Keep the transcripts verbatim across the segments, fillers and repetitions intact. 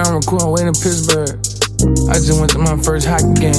I'm recording way in Pittsburgh. I just went to my first hockey game.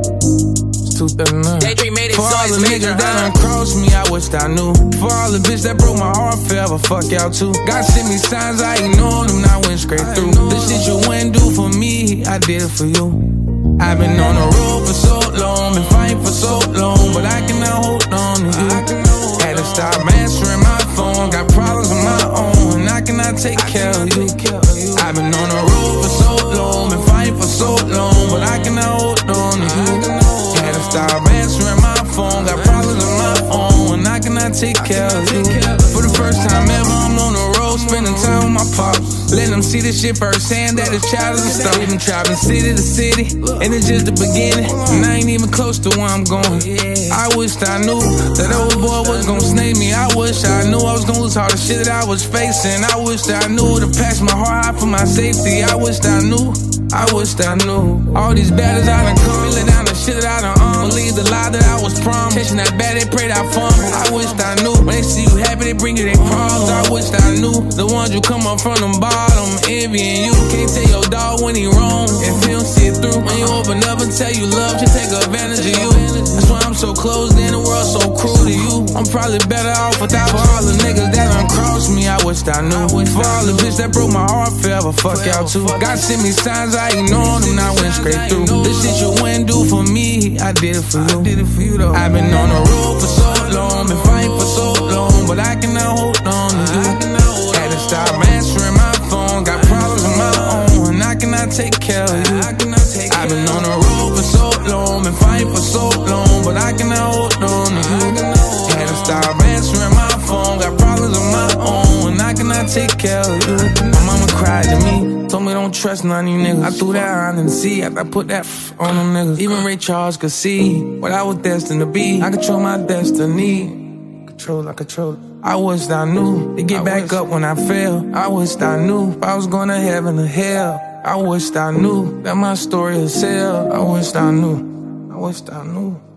It's two thirty-nine. For all the niggas that done crossed me, I wished I knew. For all the bitch that broke my heart, forever fuck y'all too. God sent me signs, I ignored them, now I went straight through. The shit you wouldn't do for me, I did it for you. I've been on the road for so long, been fighting for so long, but I cannot hold on to you. Had to stop answering my phone, got problems of my own, and I cannot take care of you. I've been on the road for so long, been fighting for so long, but I cannot hold on to you. Had to stop answering my phone, got problems of my own, and I cannot take care of you. For the first time ever, I'm on the road, spending time with my pops. Letting them see this shit firsthand, that the child is a star. Even traveling city to city, and it's just the beginning, and I ain't even close to where I'm going. I wished I knew that old boy was gonna snake me. I wish I knew I was gonna lose all the shit that I was facing. I wished I knew to pass my heart out for my safety. I wished I knew, I wished I knew. All these battles I done come, lay down the shit that I done um. Believe the lie that I was promised. Chasing that bad, they prayed I fun. I wished I knew. When they see you happy, they bring you their problems. I wished I knew. The ones you come up from the bottom, envying you. Can't tell your dog when he wrong, if he don't see it through. When you open up and tell you love, just take advantage of you. That's why I'm so closed in, the world so cruel to you. I'm probably better off without all the niggas that done crossed me. I wished I knew. For all the bitch that broke my heart, forever fuck y'all too. God sent me signs, I ignored them, now I went straight through. This shit you wouldn't do for me, I did it for you. I've been on the road for so long, been fighting for so long, but I cannot hold on to you. Had to stop answering my phone, got problems of my own, and I cannot take care of you. I've been on the road for so long, been fighting for so long, but I cannot hold on to you. Had to stop answering my phone, got problems of my own, and I cannot take care of you. My mama cried to me, told me don't trust none of you niggas. I threw that out in the sea after I put that f on them niggas. Even Ray Charles could see what I was destined to be. I control my destiny. Control, I control. I wished I knew to get back up when I fell. I wished I knew if I was going to heaven or hell. I wished I knew that my story would sell. I wished I knew. I wished I knew.